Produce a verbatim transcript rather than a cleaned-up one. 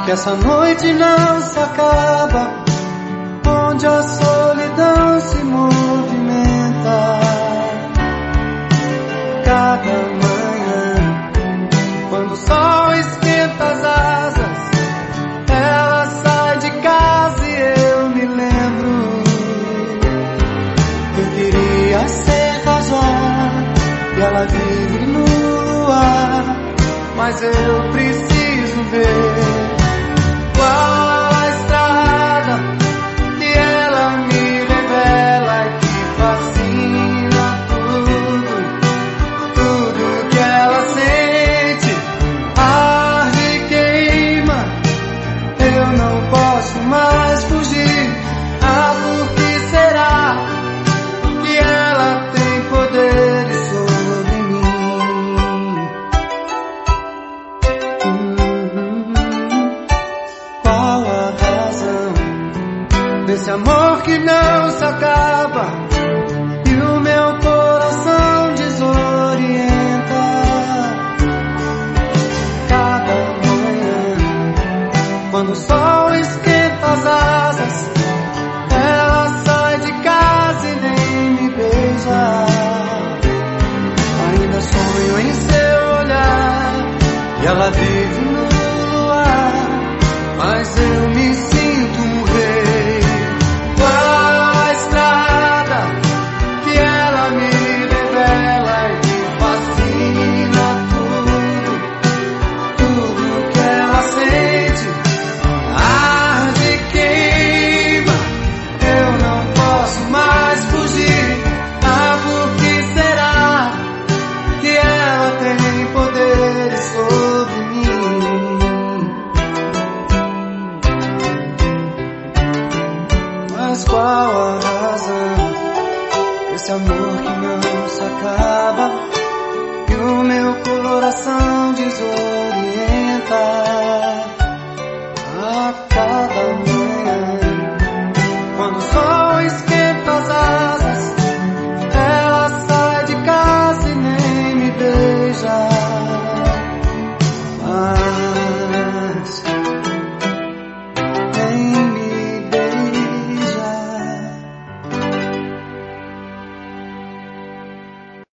que essa noite não se acaba, onde a solidão se movimenta. Cada manhã, quando o sol esquenta as asas, ela sai de casa e eu me lembro. Eu queria ser casual e ela vive no ar, mas eu preciso ver qual a estrada que ela me revela e que fascina tudo, tudo que ela sente, arde e queima. Eu não posso mais fugir. Ah, por que será que ela tem poderes sobre mim? Hum, qual a razão desse amor que não se acaba e o meu coração desorienta? Cada manhã, quando o sol esquenta as asas,